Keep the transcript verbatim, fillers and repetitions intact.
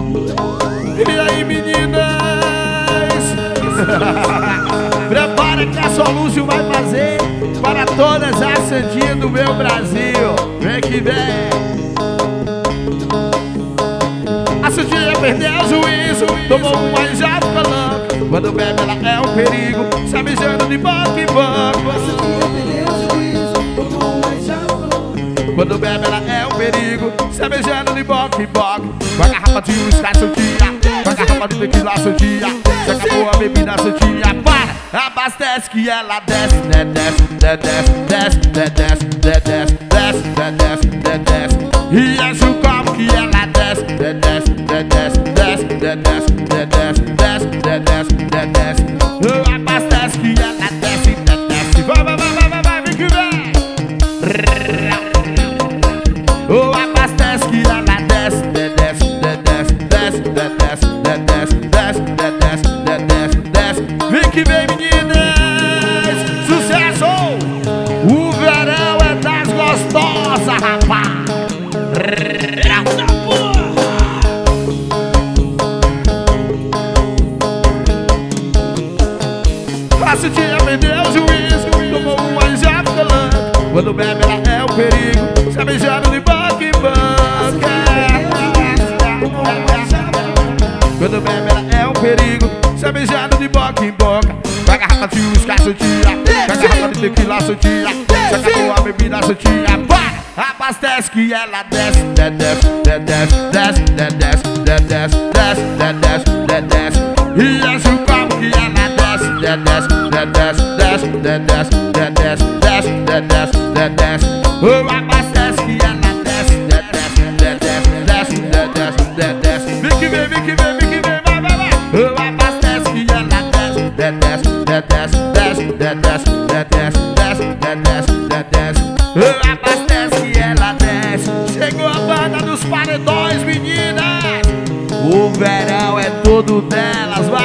E aí, meninas? Prepara que a Solúcio vai fazer para todas as santinhas do meu Brasil. Vem que vem. A santinha perdeu o juízo, tomou uma e já ficou louca. Quando bebe ela é um perigo, sai beijando de boca em boca. A santinha perdeu o juízo, tomou uma e já ficou louca. Quando bebe ela é um perigo, sai beijando de boca em boca. Com a garrafa de uísque, santinha, com a garrafa de tequila, santinha. Já acabou a bebida, santinha, para! Abastece que ela desce, né, desce, né, desce, desce, né, desce, né, desce, desce, né, desce, né, desce. E enche o copo que ela desce, né, desce, né, desce, desce, né, desce, né, desce, desce, né, desce, né, desce. Abastece que ela desce, né, desce. Vai, vai, vai, vai, vai, vai, vem que vem. Oh, abastece que ela desce, né, desce, né, desce, desce, né, desce, né, desce, desce, né, desce, né, desce, desce. Vem que vem, meninas! Sucesso! O verão é das gostosas, rapaz! A santinha perdeu o juízo, tomou uma e já ficou louca. Quando bebe ela é um perigo, sai beijando de boca em boca. Quando bebe ela é um perigo, sai beijando de boca em boca. Com a garrafa de uísque, santinha, com a garrafa de tequila, santinha. Já acabou a bebida, santinha, para! Abastece que ela desce, né, desce, né, desce, desce, né, desce, né, desce, desce, né, desce, né, desce. E enche o copo que ela desce, né, desce, né, desce, desce, né, desce, né, desce, desce, né, desce, né, desce. Oh, abastece que ela desce, né, desce, né, desce, desce, né, desce, né, desce. Vem que vem, vem que vem, vem que vem, vai, vai, vai. Oh, abastece que ela desce, né, desce, né, desce, desce, né, desce, né, desce, desce, né, desce, né, desce. Oh, abastece que ela desce. Chegou a banda dos paredões, meninas. O verão é todo delas, vai.